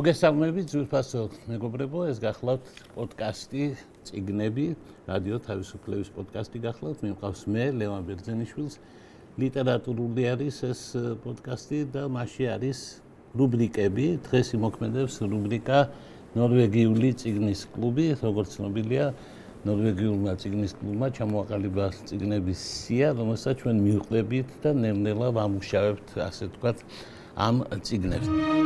მოგესალმებით ძვირფასო მეგობრებო, ეს გახლავთ პოდკასტი წიგნები, რადიო თავისუფლების პოდკასტი გახლავთ. მიმყავს მე, ლევან ბერძენიშვილს. ლიტერატურული არის ეს პოდკასტი და მასში არის რუბრიკები. დღეს იმოქმედებს რუბრიკა ნორვეგიული წიგნის კლუბი, როგორც ცნობილია, ნორვეგიულმა წიგნის კლუბმა ჩამოაყალიბა წიგნების სია, რომელსაც ჩვენ მივყვებით და ნელ-ნელა ვამუშავებთ, ასე ვთქვათ, ამ წიგნებს.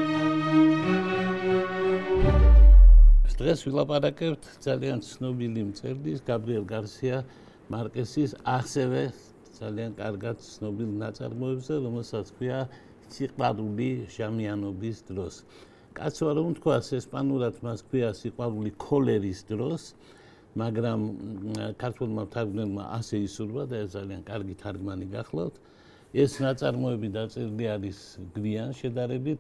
დღეს ვილაპარაკებთ ძალიან ცნობილი მწერლის გაბრიელ გარსია მარკესის ასევე ძალიან კარგად ცნობილ ნაწარმოებზე, რომელსაც ქვია სიყვარული ჟამიანობის დროს. კაცო არ უნდა თქვას, ესპანურად მას ქვია სიყვარული ქოლერის დროს, მაგრამ ქართულმა მთარგმნელმა ასე ისურვა და ეს ძალიან კარგი თარგმანი გახლავთ. ეს ნაწარმოები დაწერილი არის გვიან შედარებით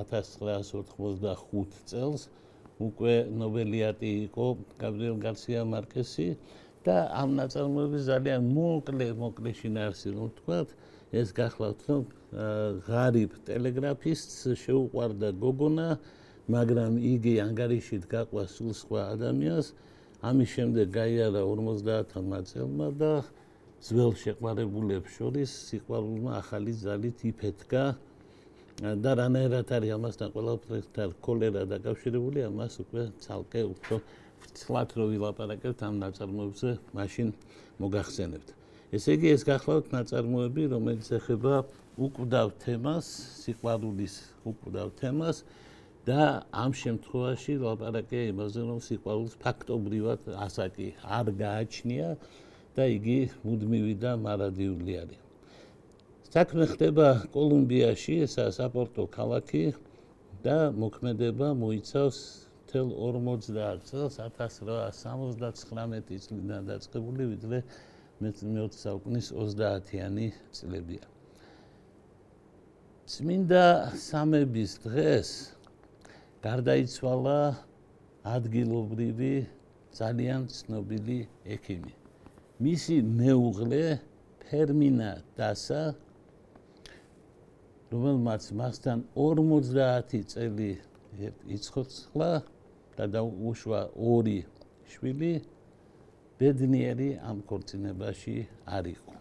1985 წელს. უკვე ნობელიატი იყო გაბრიელ გარსია მარკესი და ამ ნაწარმოების ძალიან მოკლე შინაარსი რომ ვთქვათ, ეს გახლავთ, რომ ღარიბ ტელეგრაფისტს შეუყვარდა გოგონა, მაგრამ იგი ანგარიშით გაყვა სულ სხვა ადამიანს. ამის შემდეგ გაიარა 50-მ წელმა და ძველ შეყვარებულებს შორის სიყვარულმა ახალი ძალით იფეთქა. და რანაირად არის ამასთან ყველაფერთან ქოლერა დაკავშირებული, ამას უკვე ცალკე უფრო ცლად რო ვილაპარაკებთ ამ ნაწარმოებზე, მაშინ მოგახსენებთ. ესე იგი, ეს გახლავთ ნაწარმოები, რომელიც ეხება უკვდავ თემას, სიყვარულის უკვდავ თემას და ამ შემთხვევაში ვილაპარაკე იმაზე, რომ სიყვარულს ფაქტობრივად ასაკი არ გააჩნია და იგი მუდმივი და მარადიული არის. საქმე ხდება კოლუმბიაში, ესაა საპორტო ქალაქი და მოქმედება მოიცავს მთელ 50 წელს, 1879 წლიდან დაწყებული, ვიდრე მე-20 საუკუნის 30-იანი წლებია. წმინდა სამების დღეს გარდაიცვალა ადგილობრივი ძალიან ცნობილი ექიმი. მისი მეუღლე ფერმინა დასა, რომელმაც მასთან 50 წელი იცოცხლა და დაუშვა 2 შვილი, ბედნიერი ამ ქორწინებაში არ იყო.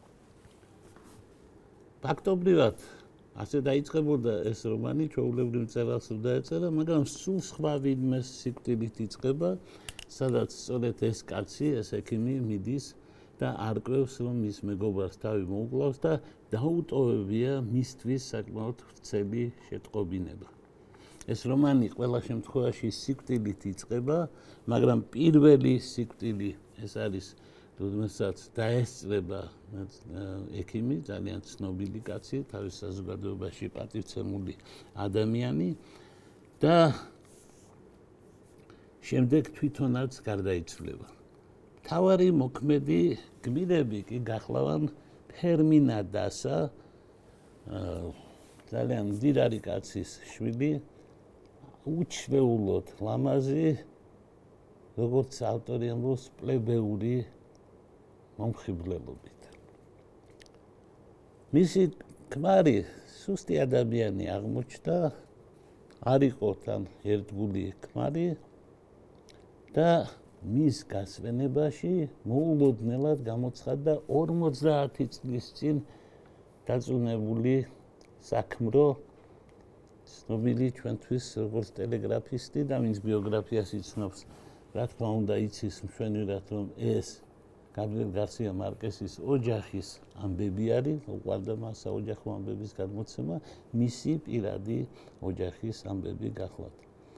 ფაქტობრივად ასე დაიწყებოდა ეს რომანი, ჩვეულებრივ მწერალს დაეწერა, მაგრამ სულ სხვა ვინმეს სიკვდილით იწყება, სადაც სწორედ ეს კაცი, ეს ექიმი მიდის და არკვევს, რომ მის მეგობარს თავი მოუკლავს და დაუტოვებია მისთვის საკმაოდ ვრცელი შეტყობინება. ეს რომანი ყველა შემთხვევაში სიკვდილით იწყება, მაგრამ პირველი სიკვდილი ეს არის, როდესაც დაესწრება ექიმი, ძალიან ცნობილი კაცი, თავის საზოგადოებაში პატივცემული ადამიანი და შემდეგ თვითონაც გარდაიცვლება. მთავარი მოქმედი გმირები კი გახლავან ფერმინა დასა, ძალიან მდიდარი კაცის შვილი, უჩვეულოდ ლამაზი, როგორც ავტორი ამბობს, პლებეური მომხიბვლელობით. მისი ქმარი სუსტი ადამიანი აღმოჩნდა, არ იყო თან ერთგული ქმარი და მის გასვენებაში მოულოდნელად გამოცხადდა 50 წლის წინ დაწუნებული საქმრო, ცნობილი ჩვენთვის როგორც ტელეგრაფისტი და მის ბიოგრაფიას იცნობს, რა თქმა უნდა იცის მშვენივრად, რომ ეს გაბრიელ გარსია მარკესის ოჯახის ამბები არის, უყვარდა მას საოჯახო ამბების გადმოცემა, მისი პირადი ოჯახის ამბები გახლავთ.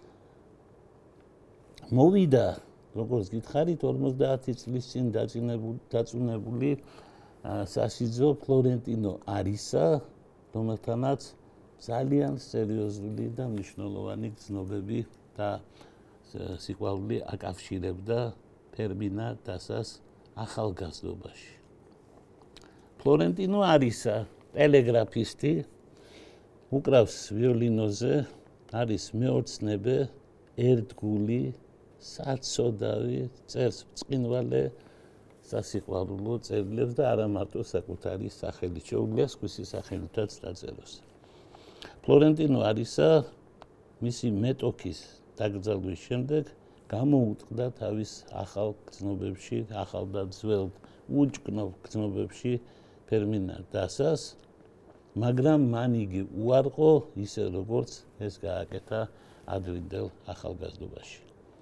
მოვიდა, როგორც გითხარით, 50 წლის წინ დაწუნებული სასიძო ფლორენტინო არისა, რომელთანაც ძალიან სერიოზული და მნიშვნელოვანი გრძნობები და სიყვარული აკავშირებდა ფერმინა დასას ახალგაზრდობაში. ფლორენტინო არისა, ტელეგრაფისტი, უკრავს ვიოლინოზე, არის მეოცნებე, ერთგული, საცოდავი, წერს ბრწყინვალე სასიყვარულო წერილებს და არა მარტო საკუთარი სახელით, შეუძლია სხვისი სახელითაც დაწეროს. ფლორენტინო არისა მისი მეტოქის დაკრძალვის შემდეგ გამოუტყდა თავის ახალ გრძნობებში, ახალ და ძველ უჭკნობ გრძნობებში ფერმინა დასას, მაგრამ მან იგი უარყო ისე როგორც ეს გააკეთა ადრინდელ ახალგაზრდობაში.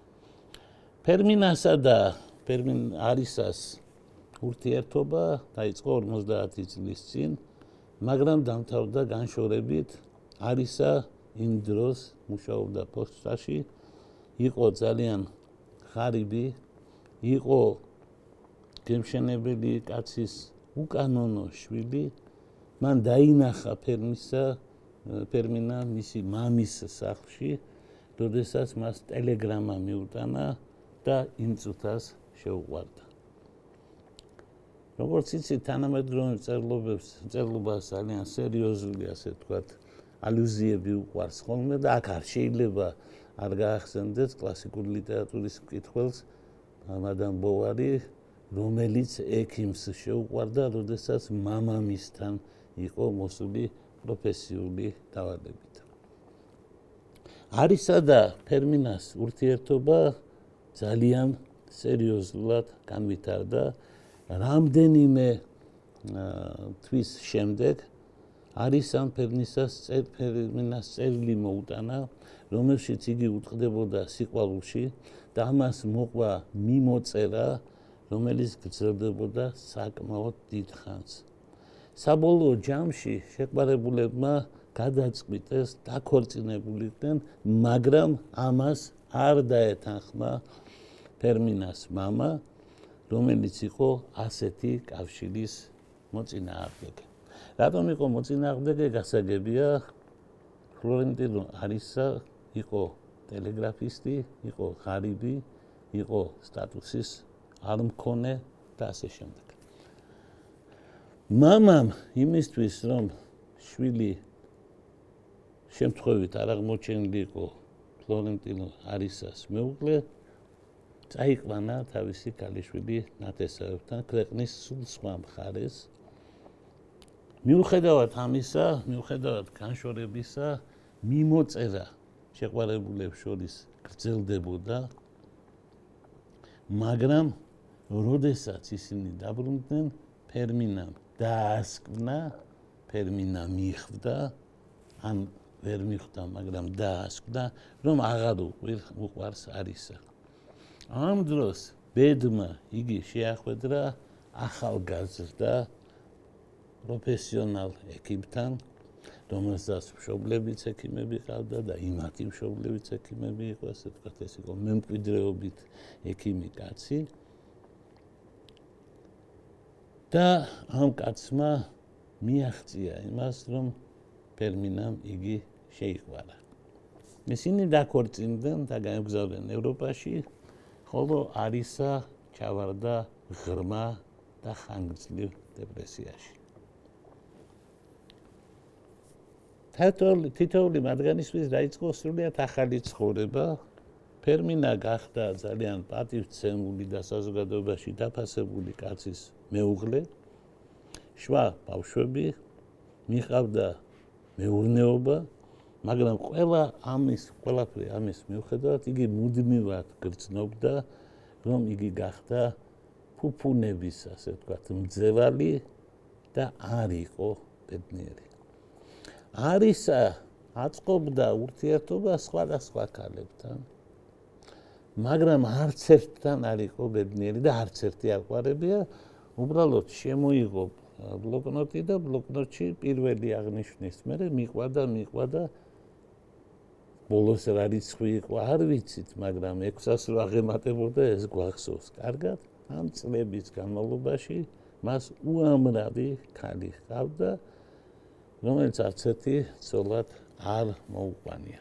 ფერმინასა და არისას ურთიერთობა დაიწყო 50 წლის წინ, მაგრამ დამთავრდა განშორებით. არისა იმ დროს მუშაობდა პოშტაში, იყო ძალიან ღარიბი, იყო გემშენებელი კაცის უკანონო შვილი, მან დაინახა ფერმინა მისი მამის სახლში, როდესაც მას ტელეგრამა მიუტანა და იმ წუთას შეუყვარდა. როგორც იცით, თანამედროვე წერლობას ძალიან სერიოზული, ასე ვთქვათ, ალუზიები უყვარს ხოლმე და აქ არ შეიძლება არ გაახსენდეთ კლასიკური ლიტერატურის მკითხველს მადამ ბოვარი, რომელიც ექიმს შეუყვარდა, როდესაც მამამისთან იყო მოსული პროფესიული დავალებით. არისა და ფერმინას ურთიერთობა ძალიან სერიოზულად განვითარდა. რამდენიმე თვის შემდეგ არისამ ფერმინას წერილი მოუტანა, რომელშიც იგი უტყდებოდა სიყვარულში და ამას მოყვა მიმოწერა, რომელიც გრძელდებოდა საკმაოდ დიდ ხანს. საბოლოო ჯამში შეყვარებულებმა გადაწყვიტეს, დაქორწინებულიყვნენ, მაგრამ ამას არ დაეთანხმა ფერმინას მამა, რომელიც იყო ასეთი კავშირის მოწინააღმდეგე. რატომ იყო მოწინააღმდეგე, გასაგებია, ფლორენტინო არისა იყო ტელეგრაფისტი, იყო ღარიბი, იყო სტატუსის არ მქონე და ასე შემდეგ. მამამ იმისთვის, რომ შვილი შემთხვევით არ აღმოჩენილი იყო ფლორენტინო არისას მეუღლე, წაიყვანა თავისი ქალიშვილი ნათესავებთან ქვეყნის სულ სხვა მხარეს. მიუხედავად ამისა, მიუხედავად განშორებისა, მიმოწერა შეყვარებულებს შორის გრძელდებოდა, მაგრამ როდესაც ისინი დაბრუნდნენ, ფერმინამ დაასკვნა, ფერმინა მიხვდა, ან ვერ მიხვდა, მაგრამ დაასკვნა, რომ აღარ უყვარს არისა. ამ დროს ბედმა იგი შეახვედრა ახალგაზრდა პროფესიონალ ექიმთან, რომელსაც მშობლებიც ექიმები ყავდა და იმათი მშობლებიც ექიმები იყო, ასე ვთქვათ, ეს იყო მემკვიდრეობით ექიმი კაცი. და ამ კაცმა მიაღწია იმას, რომ ფერმინამ იგი შეიყვარა. ისინი დაქორწინდნენ და გაემგზავრნენ ევროპაში, ხოლო არისა ჩავარდა ღრმა და ხანგრძლივ დეპრესიაში. თითოეული მათგანისთვის დაიწყო სრულიად ახალი ცხოვრება. ფერმინა გახდა ძალიან პატივცემული და საზოგადოებაში დაფასებული კაცის მეუღლე. შვა ბავშვები, მიჰყავდა მეურნეობა, მაგრამ ყველაფერი ამის მიუხედავად იგი მუდმივად გრძნობდა, რომ იგი გახდა ფუფუნების, ასე ვთქვათ, მძევალი და არ იყო ბედნიერი. არისა აწყობდა ურთიერთობა სხვადასხვა ქალებთან, მაგრამ არც ერთთან არ იყო ბედნიერი და არც ერთი არ ყვარებია. უბრალოდ შემოიღო ბლოკნოტი და ბლოკნოტში პირველი აღნიშვნის მერე მიყვა და ბოლოს რა რიცხვი იყო არ ვიცით, მაგრამ 600 რო აღემატებოდა, ეს გვახსოვს კარგად. ამ წლების განმავლობაში მას უამრავი ქალი ჰყავდა, რომელიც არც ერთი ცოლად არ მოუყვანია.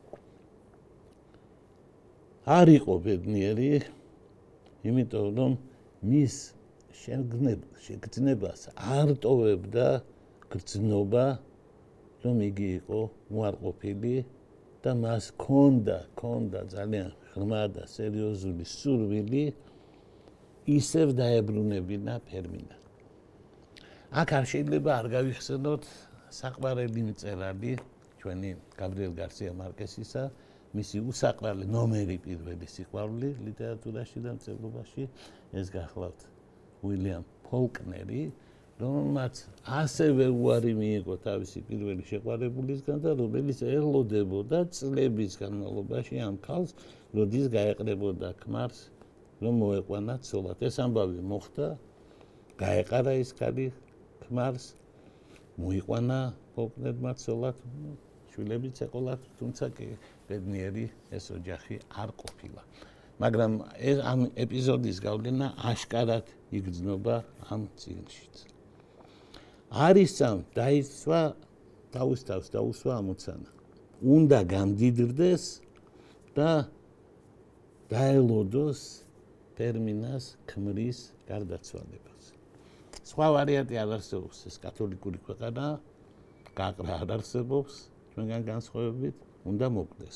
არ იყო ბედნიერი, იმიტომ რომ მის შეგრძნებას არ ტოვებდა გრძნობა, რომ იგი იყო უარყოფილი და მას ჰქონდა ძალიან ღრმა და სერიოზული სურვილი ისევ დაებრუნებინა ფერმინა. აქ არ შეიძლება არ გავიხსენოთ საყვარელი მწერალი, ჩვენი გაბრიელ გარსია მარკესისა მისი უსაყვარლე ნომერი პირველი სიყვარული ლიტერატურაში და მწერლობაში ეს გახლავთ უილიამ ფოლკნერი, რომელმაც ასევე უარი მიიღო თავისი პირველი შეყვარებულისგან და რომელიც ელოდებოდა წლების განმავლობაში ამ ქალს, როდის გაეყრებოდა ქმარს, რომ მოეყვანა ცოლად. ეს ამბავი მოხდა, გაეყარა ის ქალი ქმარს, მოიყვანა ფოლკნერმა ცოლად, შვილებიც ეყოლათ, თუმცა კი ბედნიერი ეს ოჯახი არ ყოფილა. მაგრამ ამ ეპიზოდის გავლენა აშკარად იგრძნობა ამ წიგნშიც. არისამ დაიცვა თავის თავს დაუსვა ამოცანა. უნდა გამდიდრდეს და დაელოდოს პერმინას ქმრის გარდაცვალებას. სხვა ვარიანტი არ არსებობს, ეს კათოლიკური ქვეყანაა, გაყრა არ არსებობს, ჩვენგან განსხვავებით, უნდა მოკვდეს.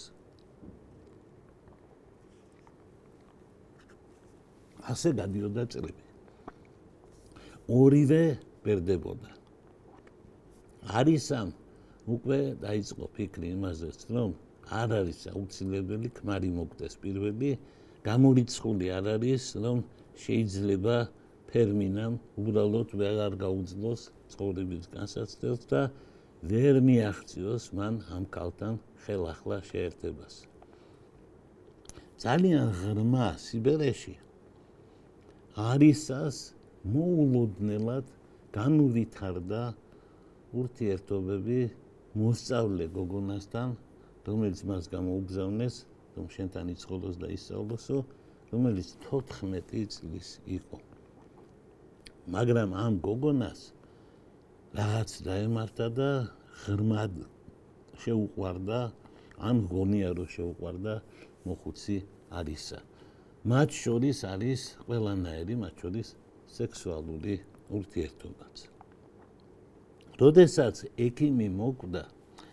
ასე გადიოდა წლები. ორივე ბერდებოდა. არისამ უკვე დაიწყო ფიქრი იმაზეც, რომ არ არის აუცილებელი ქმარი მოკვდეს პირველი, გამორიცხული არ არის, რომ შეიძლება ფერმინამ უბრალოდ ვეღარ გაუძლოს ცხოვრების განსაცდელს და ვერ მიაღწიოს მან ამ ქალთან ხელახლა შეერთებას. ძალიან ღრმა სიბერეში არისას მოულოდნელად განუვითარდა ურთიერთობები მოსწავლე გოგონასთან, რომელიც მას გამოუგზავნეს, რომ შენთან იცხოვროს და ისწავლოსო, რომელიც 14 წლის იყო. მაგრამ ამ გოგონას რაღაც დაემართა და ღრმად შეუყვარდა, ან გონია რომ შეუყვარდა მოხუცი არისა. მათ შორის არის ყველანაირი, მათ შორის სექსუალური ურთიერთობაც. როდესაც ექიმი მოკვდა,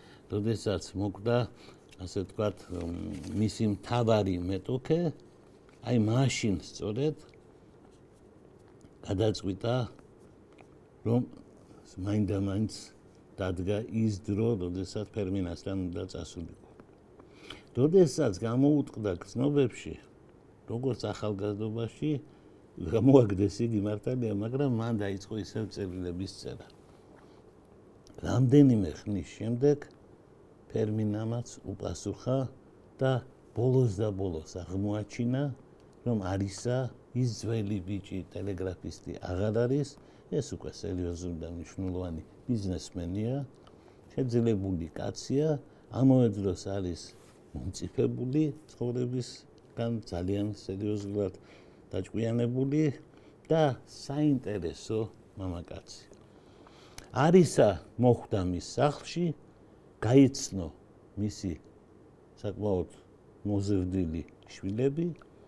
ასე ვთქვათ, მისი მთავარი მეტოქე, აი მაშინ სწორედ გადაწყვიტა, რომ მაინდა-მაინც დადგა ის დრო, როდესაც ფერმინასთან უნდა წასულიყო. როდესაც გამოუტყდა გრძნობებში, როგორც ახალგაზრდობაში, გამოაგდეს იგი მართალია, მაგრამ მან დაიწყო ისევ წერილების წერა. რამდენიმე ხნის შემდეგ ფერმინამაც უპასუხა და ბოლოს და ბოლოს აღმოაჩინა, რომ არისა ის ძველი ბიჭი ტელეგრაფისტი აღარ არის, ეს უკვე სერიოზული და მნიშვნელოვანი ბიზნესმენია, შეძლებული კაცია, ამავე დროს არის მომწიფებული ცხოვრებისგან ძალიან სერიოზულად დაჭკვიანებული და საინტერესო მამაკაცი. არისა მოხვდა მის სახლში, გაიცნო მისი საკმაოდ მოზრდილი შვილები.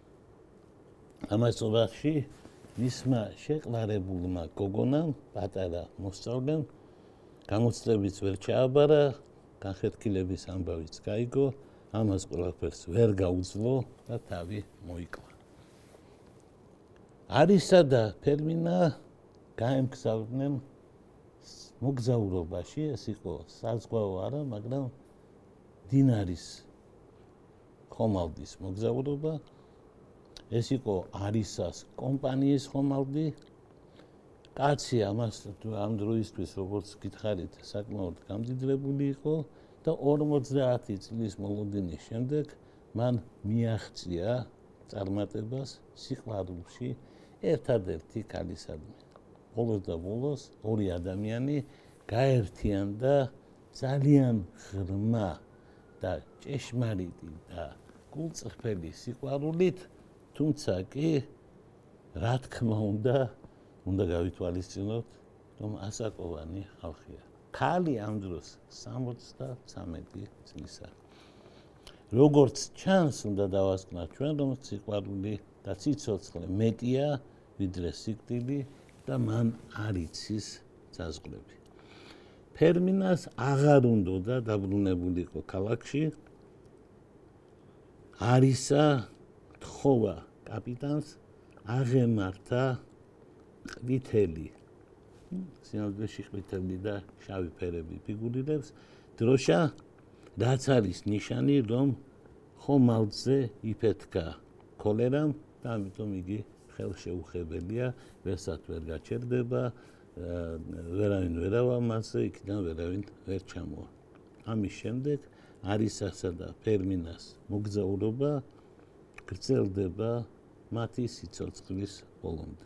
ამასობაში მისმა შეყვარებულმა გოგონამ, პატარა მოსწავლემ, გამოცდილებიც ვერ ჩააბარა, განხეთქილების ამბავიც გაიგო, ამას ყველაფერს ვერ გაუძლო და თავი მოიკლა. არისა და ფერმინა გაემგზავრნენ მოგზაურობაში, ეს იყო საზღვაო არა, მაგრამ დინარის ხომალდის მოგზაურობა. ეს იყო არისას კომპანიის ხომალდი. კაცი ამას ამ დროისთვის, როგორც გითხარით, საკმაოდ გამდიდრებული იყო და 50 წლის მოლოდინის შემდეგ მან მიაღწია წარმატებას სიყვარულში ერთადერთი ქალისადმი. ბოლოს და ბოლოს ორი ადამიანი გაერთიანდა ძალიან ღრმა და ჭეშმარიტი და გულწრფელი სიყვარულით, თუმცა კი რა თქმა უნდა გავითვალისწინოთ, რომ ასაკოვანი ხალხია. ქალი ამ დროს 73 წლისა. როგორც ჩანს, უნდა დავასკვნათ ჩვენ, რომ სიყვარული და სიცოცხლე მეტია, ვიდრე სიკვდილი და მან არ იცის საზღვრები. ფერმინას აღარ უნდოდა დაბრუნებულიყო ქალაქში. არისა თხოვა კაპიტანს აღემართა ყვითელი, სინამდვილეში ყვითელი და შავი ფერები ფიგურირებს, დროშა რაც არის ნიშანი, რომ ხომალდზე იფეთქა ქოლერამ და ამიტომ იგი ხელშეუხებელია, ვერსად ვერ გაჩერდება, ვერავინ ვერ ავამაზზე, იქიდან ვერავინ ვერ ჩამოვა. ამის შემდეგ არისასა და ფერმინას მოგზაურობა გრძელდება მათი სიცოცხლის ბოლომდე.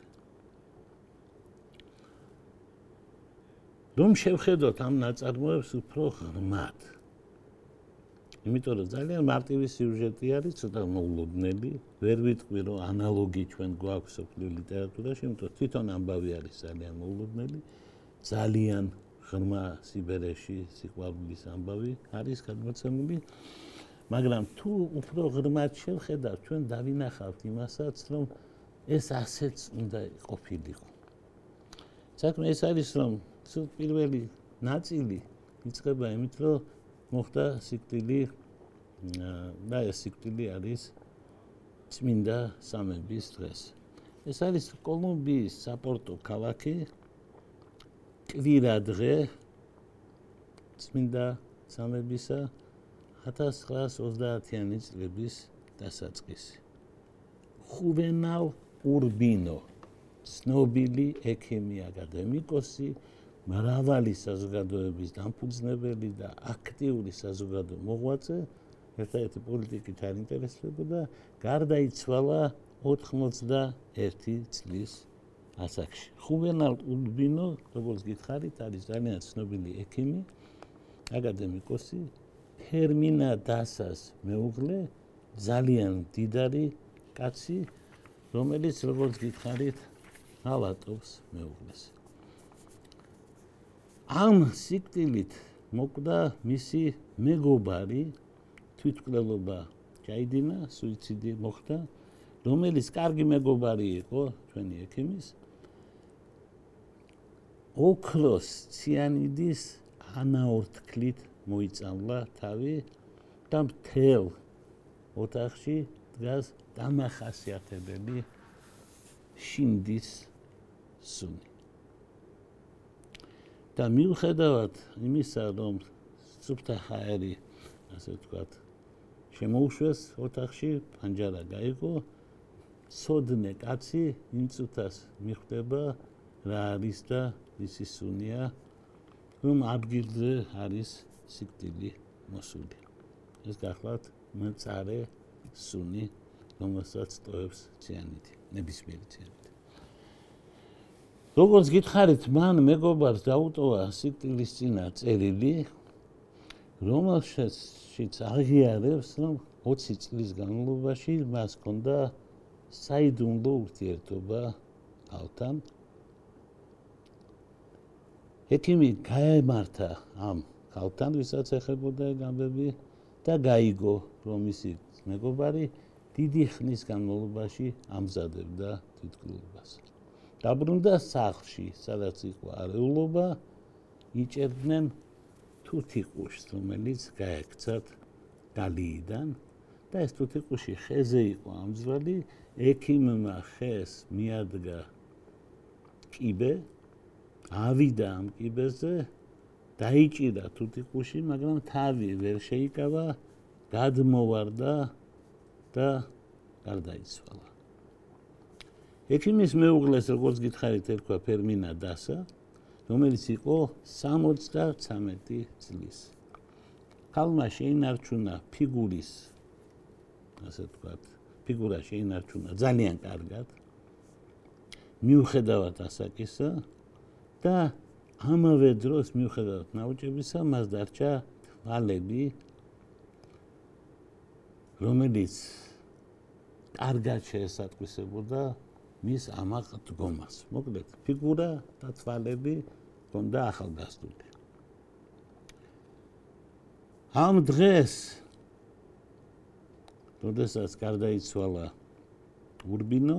რომ შევხედოთ ამ ნაწარმოებს უფრო ღრმად. იმიტომ რომ ძალიან მარტივი სიუჟეტი არის, ცოტა მოულოდნელი, ვერ ვიტყვი რომ ანალოგი ჩვენ გვაქვს სოფლიო ლიტერატურაში, იმიტომ თვითონ ამბავი არის ძალიან მოულოდნელი, ძალიან ღრმა სიბერეში სიყვარულის ამბავი არის გადმოცემული, მაგრამ თუ უფრო ღრმად შევხედავთ, ჩვენ დავინახავთ იმასაც, რომ ეს ასეც უნდა ყოფილიყო. საქმე ეს არის, რომ პირველი ნაწილი იწყება იმით, რომ მოხდა სიკვდილი და ეს სიკვდილი არის წმინდა სამების დღეს. ეს არის კოლუმბიის საპორტო ქალაქი, კვირადღე წმინდა სამებისა 1930-იანი წლების დასაწყისი. ხუვენალ ურბინო, ცნობილი ექიმი აკადემიკოსი, მრავალი საზოგადოების დამფუძნებელი და აქტიური საზოგადო მოღვაწე, ერთადერთი პოლიტიკით არ ინტერესდებოდა, გარდაიცვალა 81 წლის ასაკში. ხუვენალ ურბინო, როგორც გითხარით, არის ძალიან ცნობილი ექიმი, აკადემიკოსი, ფერმინა დასას მეუღლე, ძალიან მდიდარი კაცი, რომელიც როგორც გითხარით, ავატობს მეუღლეს. ამ სიკვდილით მოკვდა მისი მეგობარი, თვითმკვლელობა ჩაიდინა, სუიციდი მოხდა, რომელიც კარგი მეგობარი იყო ჩვენი ექიმის. ოქროს ციანიდის ანაორთქლით მოიწამლა თავი და მთელ ოთახში დგას დამახასიათებელი შინდის სუნი. და მიუხედავად იმისა, რომ სუფთა ჰაერი, ასე ვთქვათ, შემოუშვეს ოთახში, პანჯარა გაიგო, ცოდნე კაცი იმ წუთას მიხვდება რა არის და ისი სუნია, რომ ადგილზე არის სიკვდილი მოსული. ეს გახლავთ მწარე სუნი, რომელსაც ტოვებს ციანიდი, ნებისმიერი ციანიდი. როგორც გითხარით, მან მეგობარს დაუტოვა სიკვდილისწინა წერილი, რომელშიც აღიარებს, რომ 20 წლის განმავლობაში მას ჰქონდა საიდუმლო ურთიერთობა ქალთან. ექიმი გაემართა ამ ქალთან, ვისაც ეხებოდა ეგ ამბები და გაიგო, რომ მისი მეგობარი დიდი ხნის განმავლობაში ამზადებდა თვითმკვლელობას. დაბრუნდა სახლში, სადაც იყო არეულობა, იჭერდნენ თუთიყუშს, რომელიც გაექცათ გალიიდან და ეს თუთიყუში ხეზე იყო ამძვრალი, ექიმმა ხეს მიადგა კიბე, ავიდა ამ კიბეზე, დაიჭირა თუთიყუში, მაგრამ თავი ვერ შეიკავა, გადმოვარდა და გარდაიცვალა. ექიმის მეუღლეს, როგორც გითხარით, ერქვა ფერმინა დასა, რომელიც იყო 73 წლის. ქალმა შეინარჩუნა ფიგურის, ასე ვთქვათ, ფიგურა შეინარჩუნა ძალიან კარგად, მიუხედავად ასაკისა და ამავე დროს მიუხედავად ნაოჭებისა, მას დარჩა თვალები, რომელიც კარგად შეესატყვისებოდა მის ამაყ დგომას. მოკლედ, ფიგურა და თვალები ჰქონდა ახალგაზრდული. ამ დღეს, როდესაც გარდაიცვალა ურბინო,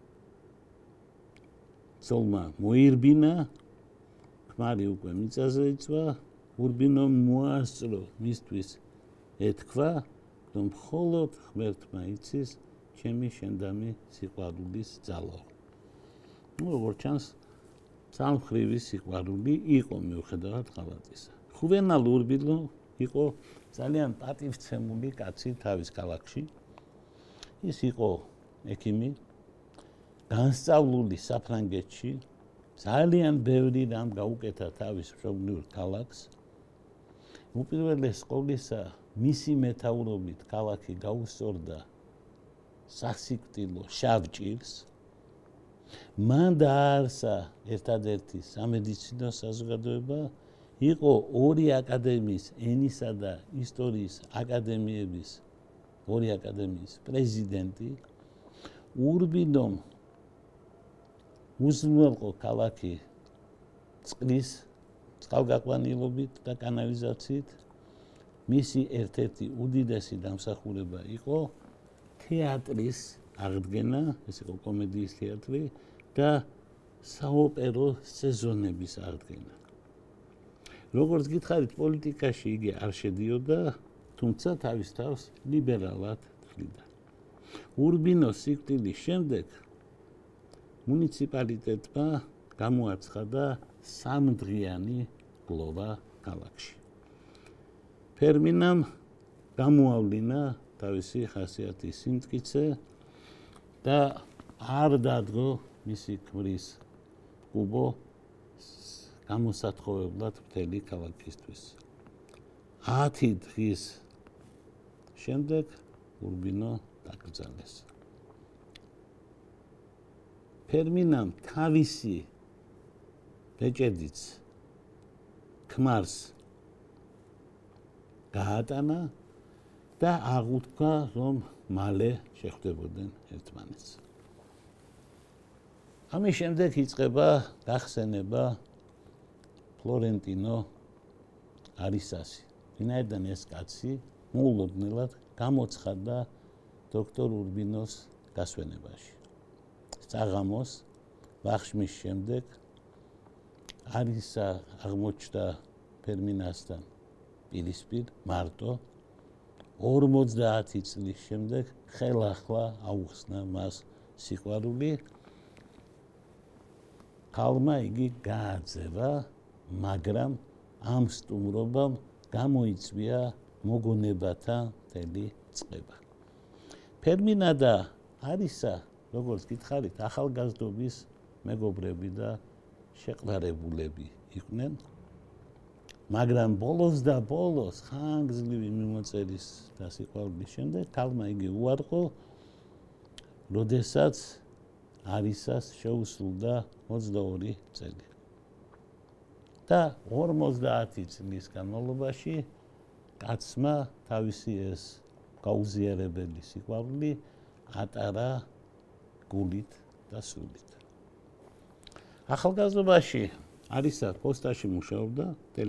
ცოლმა მოირბინა, ქმარი უკვე მიწაზე იწვა, ურბინომ მოასწრო მისთვის ეთქვა, რომ მხოლოდ ღმერთმა იცის ჩემი შენდამი სიყვარულის ძალა. როგორც ჩანს, სამმხრივი სიყვარული იყო მიუხედავად ღალატისა. ხუვენალ ურბინო იყო ძალიან პატივცემული კაცი თავის ქალაქში. ის იყო ექიმი, განსწავლული საფრანგეთში, ძალიან ბევრი რამ გაუკეთა თავის მშობლიურ ქალაქს. უპირველეს ყოვლისა, მისი მეთაურობით ქალაქი გაუსწორდა სასიკვდილო შავ ჭირს. მან დააარსა ერთადერთი სამედიცინო საზოგადოება, იყო 2 აკადემიის, ენისა და ისტორიის აკადემიების, 2 აკადემიის პრეზიდენტი. ურბინომ უზრუნველყო ქალაქი წყლის წყალგაყვანილობით და კანალიზაციით. მისი ერთ-ერთი უდიდესი დამსახურება იყო თეატრის აღდგენა, ეს იყო კომედიის თეატრი და საოპერო სეზონების აღდგენა. როგორც გითხარით, პოლიტიკაში იგი არ შედიოდა, თუმცა თავის თავს ლიბერალად თვლიდა. ურბინოს სიკვდილის შემდეგ მუნიციპალიტეტმა გამოაცხადა 3-დღიანი გლოვა ქალაქში. ფერმინამ გამოავლინა თავისი ხასიათის სიმტკიცე და არ დადგო მისი ქმრის უბო გამოსათხოვებლად მთელი ქალაქისთვის. 10 დღის შემდეგ ურბინო დაკრძალეს. ფერმინამ თავისი ბეჭედიც ქმარს გაატანა და აღუთქვა, რომ მალე შეხვდებოდნენ ერთმანეთს. ამის შემდეგ იწყება გახსენება ფლორენტინო არისასი. ვინაიდან ეს კაცი მოულოდნელად გამოცხადდა დოქტორ ურბინოს გასვენებაში. საღამოს ვახშმის შემდეგ არისა აღმოჩნდა ფერმინასთან პირისპირ მარტო. 50 წლის შემდეგ ხელახლა აუხსნა მას სიყვარული. ქალმა იგი გააძევა, მაგრამ ამ სტუმრობამ გამოიწვია მოგონებათა მთელი წყება. ფერმინა და არისა, როგორც გითხარით, ახალგაზრდობის მეგობრები და შეყვარებულები იყვნენ. მაგრამ ბოლოს და ბოლოს ხანგრძლივი მიმოწერის და სიყვარულის შემდეგ ქალმა იგი უარყო, როდესაც არისას შეუსრულდა 22 წელი. და 50 წლის განმავლობაში კაცმა თავისი ეს გაუზიარებელი სიყვარული ატარა გულით და სულით. ახალგაზრდობაში არისა პოსტაში მუშაობდა,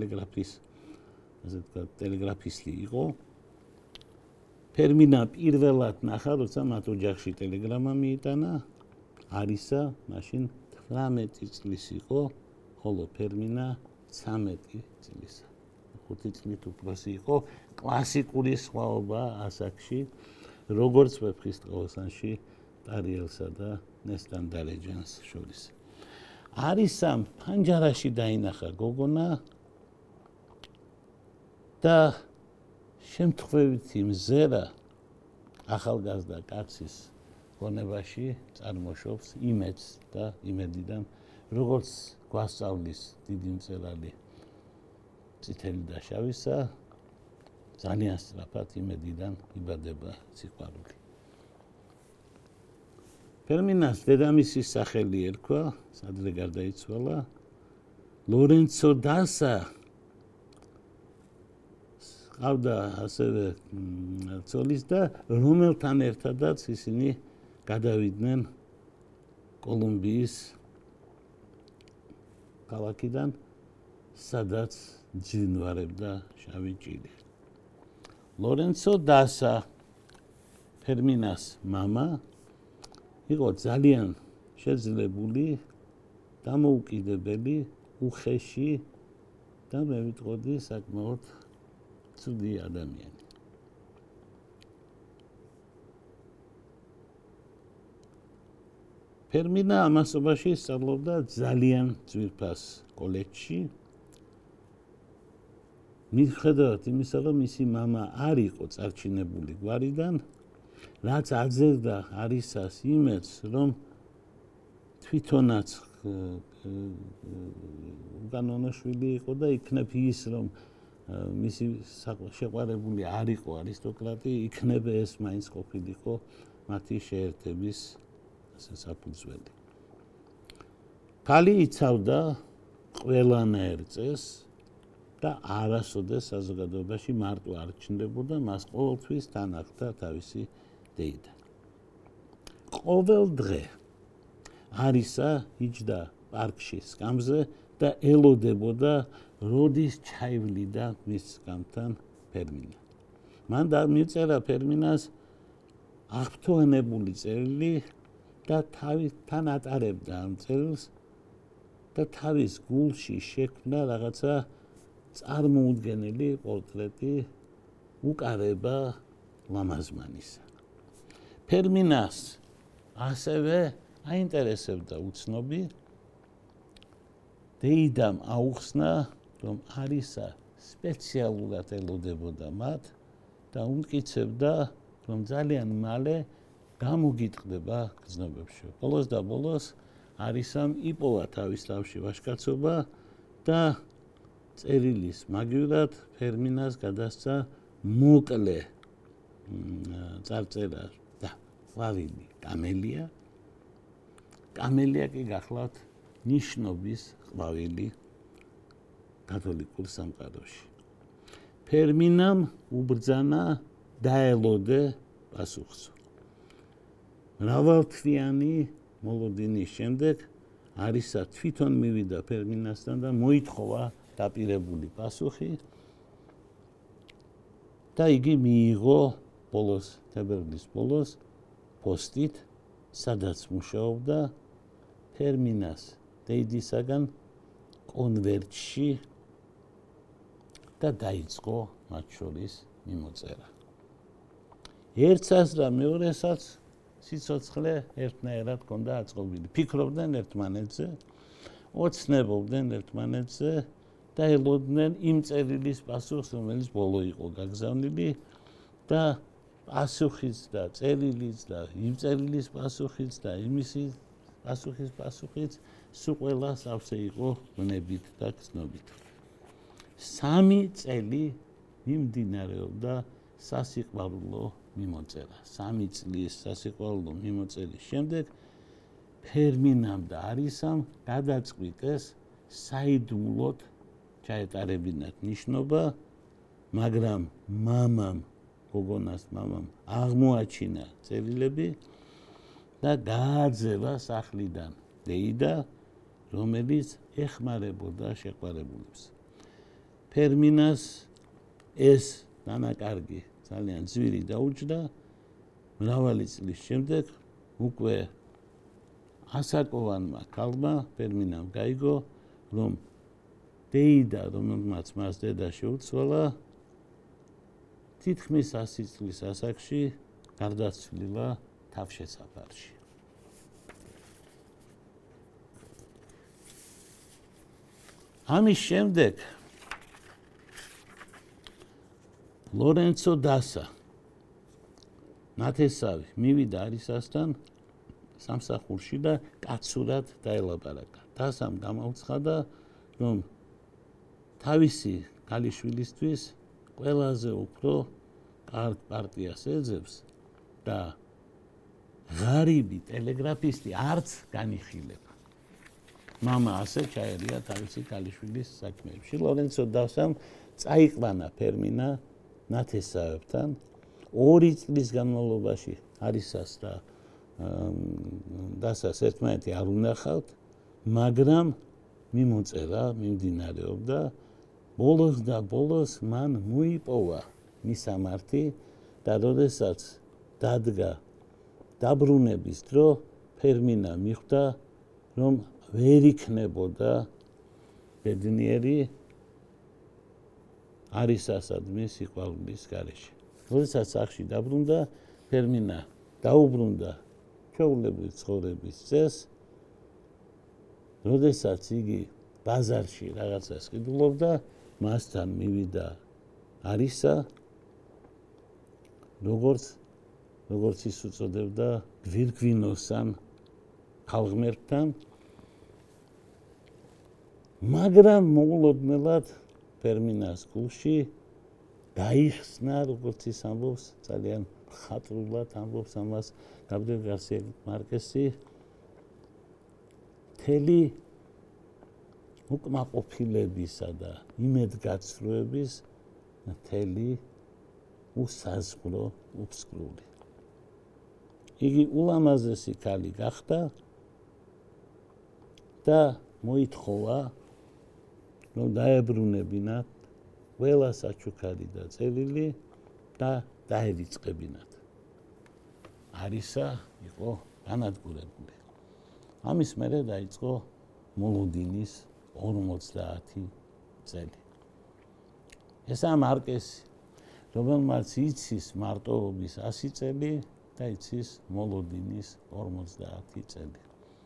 ტელეგრაფისტი იყო. ფერმინა პირველად ნახა, როცა მათ ოჯახში ტელეგრამა მიიტანა. არისა მაშინ 18 წლის იყო, ხოლო ფერმინა 13 წლისა. 5 წლით უფროსი იყო. კლასიკური სხვაობა ასაკში, როგორც ვეფხისტყაოსანში ტარიელსა და ნესტან დარეჯანს შორის. არისამ ფანჯარაში დაინახა გოგონა და შემთხვევითი მზერა ახალგაზრდა კაცის გონებაში წარმოშობს იმედს და იმედიდან, როგორც გვასწავლის დიდი მწერალი წითელი და შავისა, ძალიან სწრაფად იმედიდან იბადება სიყვარული. ფერმინას დედამისის სახელი ერქვა, სადღე გარდაიცვალა, ლორენცო დასა. ყავდა ასევე ცოლის და რომელთან ერთადაც ისინი გადავიდნენ კოლუმბიის ქალაქიდან, სადაც ძინვარებდა შავი ჭირი. ლორენცო დასა, ფერმინას მამა, იყო ძალიან შეძლებული, დამოუკიდებელი, უხეში და მე ვიტყოდი საკმაოდ ცუდი ადამიანი. ფერმინა ამასობაში სწავლობდა ძალიან ძვირფას კოლეჯში. მიხედავად იმისა, რომ მისი მამა არ იყო წარჩინებული გვარიდან, რაც აძლევდა არისას იმედს, რომ თვითონაც უკანონო შვილი იყო და იქნებ ის, რომ მისი შეყვარებული არ იყო არისტოკრატი, იქნებ ეს მაინც ყოფილიყო მათი შეერთების საფუძველი. ქალი იცავდა ყველანაირ წესს და არასოდეს საზოგადოებაში მარტო არ ჩნდებოდა, მას ყოველთვის თან ახლდა თავისი დეიდა. ყოველ დღე არისა იჯდა პარკში სკამზე და ელოდებოდა, როდის ჩაივლიდა მის სკამთან ფერმინა. მან დამიწერა ფერმინას აღფრთოვანებული წერილი და თან ატარებდა ამ წერილს და თავის გულში შექმნა რაღაცა წარმოუდგენელი პორტრეტი უკარება ლამაზმანისა. ფერმინას ასევე აინტერესებდა უცნობი. დეიდამ აუხსნა, რომ არისა სპეციალურად ელოდებოდა მათ და უმტკიცებდა, რომ ძალიან მალე გამოგიტყდება გრძნობებში. ბოლოს და ბოლოს არისამ იპოვა თავის თავში ვაჟკაცობა და წერილის მაგივრად ფერმინას გადასცა მოკლე წარწერა და ყვავილი კამელია. კამელია კი გახლავთ ნიშნობის ყვავილი კათოლიკურ სამყაროში. ფერმინამ უბრძანა დაელოდე პასუხს. მრავალთვიანი მოლოდინის შემდეგ არისა თვითონ მივიდა ფერმინასთან და მოითხოვა დაპირებული პასუხი და იგი მიიღო ბოლოს, თებერვლის ბოლოს პოსტით, სადაც მუშაობდა ფერმინას დეიდისაგან კონვერტში და დაიწყო მათ შორის მიმოწერა. ერთსაც და მეორესაც სიცოცხლე ერთნაირად ჰქონდა აწყობილი. ფიქრობდნენ ერთმანეთზე, ოცნებობდნენ ერთმანეთზე და ელოდნენ იმ წერილის პასუხს, რომელიც ბოლო იყო გაგზავნილი და პასუხიც და წერილიც და იმ წერილის პასუხიც და იმისი პასუხიც სულ ყველა სავსე იყო ვნებით და გრძნობით. 3 წელი მიმდინარეობდა სასიყვარულო მიმოწერა. 3 წლის სასიყვარულო მიმოწერის შემდეგ ფერმინამ და არისამ გადაწყვიტეს საიდუმლოდ ჩაეტარებინათ ნიშნობა, მაგრამ გოგონას მამამ აღმოაჩინა წერილები და გააძევა სახლიდან დეიდა, რომელიც ეხმარებოდა შეყვარებულებს. ფერმინას ეს ნანაკარგი ძალიან ძვირი დაუჯდა. მრავალი წლის შემდეგ უკვე ასაკოვანმა ქალმა ფერმინამ გაიგო, რომ დეიდა, რომელმაც მას დედა შეუცვალა, თითქმის 100 წლის ასაკში გარდაცვლილა თავშესაფარში. ამის შემდეგ ლორენცო დასა ნათესავი მივიდა არისასთან სამსახურში და კაცურად დაელაპარაკა. დასამ გამოუცხადა, რომ თავისი ქალიშვილისთვის ყველაზე უფრო კარგ პარტიას ეძებს და ღარიბი ტელეგრაფისტი არც განიხილება. მამა ასე ჩაერია თავისი ქალიშვილის საქმეებში. ლორენცო დასამ წაიყვანა ფერმინა ნათესავებთან. 2 წლის განმავლობაში არისას და დასას ერთმანეთი არ უნახავთ, მაგრამ მიმოწერა მიმდინარეობდა. ბოლოს და ბოლოს მან მოიპოვა მისამართი და როდესაც დადგა დაბრუნების დრო, ფერმინა მიხვდა, რომ ვერ იქნებოდა ბედნიერი არისასადმი სიყვარულის გარეშე. როდესაც სახლში დაბრუნდა, ფერმინა დაუბრუნდა ჩვეულებრივ ცხოვრების წესს. როდესაც იგი ბაზარში რაღაცას ყიდულობდა, მასთან მივიდა არისა როგორც ის უწოდებდა გვირგვინოსან ხალხმერთან, მაგრამ მოულოდნელად ფერმინას გულში დაიხსნა, როგორც ის ამბობს, ძალიან ხატრულად ამბობს ამას გაბრიელ გარსია მარკესი, მთელი უკმაყოფილებისა და იმედგაცრუების მთელი უსაზღვრო უფსკრული. იგი ულამაზესი ქალი გახდა და მოითხოვა, რომ დაებრუნებინათ ყველა საჩუქარი და წელილი და დაევიწყებინათ. არისა იყო განადგურებული. ამის მერე დაიწყო მოლოდინის 50 წელი. ესაა მარკესი, რომელმაც იცის მარტოობის 100 წელი და იცის მოლოდინის 50 წელი.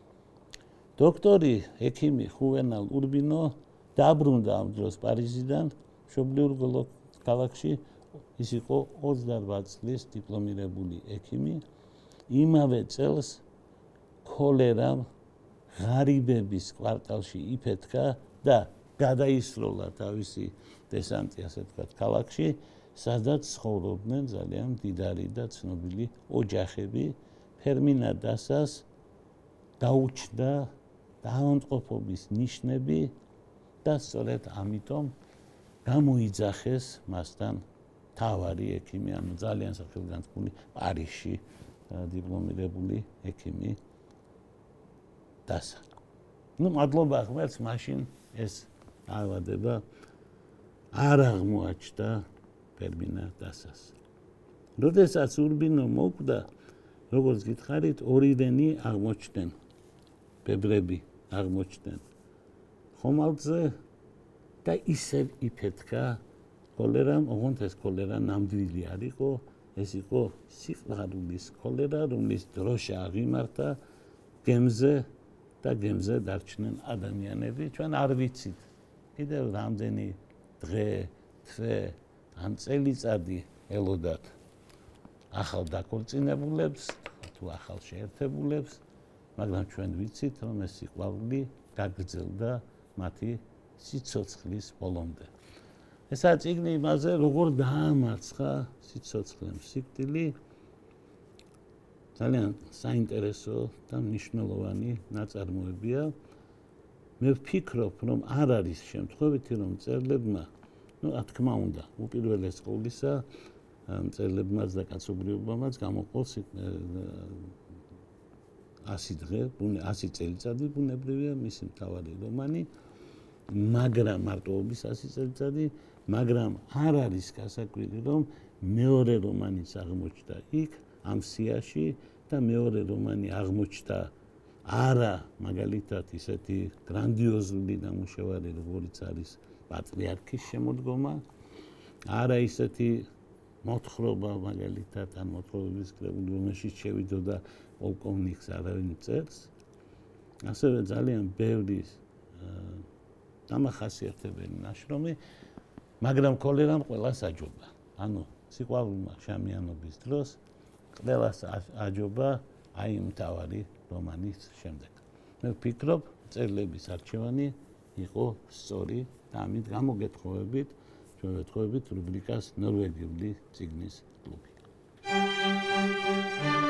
დოქტორი ექიმი ხუვენალ ურბინო დაბრუნდა ამ დროს პარიზიდან, მშობლიურ ქალაქში. ის იყო 28 წლის დიპლომირებული ექიმი. იმავე წელს ქოლერამ ღარიბების კვარტალში იფეთქა და გადაისროლა თავისი დესანტი, ასე ვთქვათ, ქალაქში, სადაც ცხოვრობდნენ ძალიან მდიდარი და ცნობილი ოჯახები. ფერმინა დასას დაუჩნდა დაავადყოფობის ნიშნები და სწორედ ამიტომ გამოიძახეს მასთან თავარი ექიმი, ანუ ძალიან სახელგანთქმული პარიზში დიპლომირებული ექიმი დასა. მადლობა ღმერთს, მაშინ ეს დაავადება არ აღმოაჩნდა ფერმინა დასას. როდესაც ურბინო მოკვდა, როგორც გითხარით, ორიდენი აღმოჩნდნენ, ბებრები აღმოჩნდნენ ხომალდზე და ისევ იფეთქა ქოლერამ, ოღონდ ეს ქოლერა ნამდვილი არ იყო, ეს იყო სიყვარულის ქოლერა, რომლის დროშა აღიმართა გემზე და გემზე დარჩნენ ადამიანები. ჩვენ არ ვიცით კიდევ რამდენი დღე, თვე ან წელიწადი ელოდათ ახალ დაქორწინებულებს თუ ახალ შეერთებულებს, მაგრამ ჩვენ ვიცით, რომ ეს სიყვარული გაგრძელდა მათი სიცოცხლის ბოლომდე. ესაა წიგნი იმაზე, როგორ დაამარცხა სიცოცხლემ სიკვდილი. ძალიან საინტერესო და მნიშვნელოვანი ნაწარმოებია. მე ვფიქრობ, რომ არ არის შემთხვევითი, რომ მწერლებმა, რა თქმა უნდა, უპირველეს ყოვლისა, მწერლებმაც და კაცობრიობამაც გამოყოლს 100 დღე, 100 წელიწადი ბუნებრივია მისი მთავარი რომანი, მაგრამ მარტოობის 100 წელიწადი, მაგრამ არ არის გასაკვირი, რომ მეორე რომანიც აღმოჩნდა იქ, ამ სიაში და მეორე რომანი აღმოჩნდა არა მაგალითად ისეთი გრანდიოზული ნამუშევარი, როგორც არის პატრიარქის შემოდგომა, არა ისეთი მოთხრობა მაგალითად ან მოთხრობების კრებული, რომელშიც შევიდოდა პოლკოვნიკს არავინ წერს, ასევე ძალიან ბევრი დამახასიათებელი ნაშრომი, მაგრამ ქოლერამ ყველას აჯობა. ანუ სიყვარულმა შამიანობის დროს ყველას აჯობა აი მთავარი რომანის შემდეგ. მე ვფიქრობ, მწერლების არჩევანი იყო სწორი და ამით გამოგეთხოვებით, ჩვენ ვეთხოვებით რუბრიკას ნორვეგიული წიგნის კლუბი.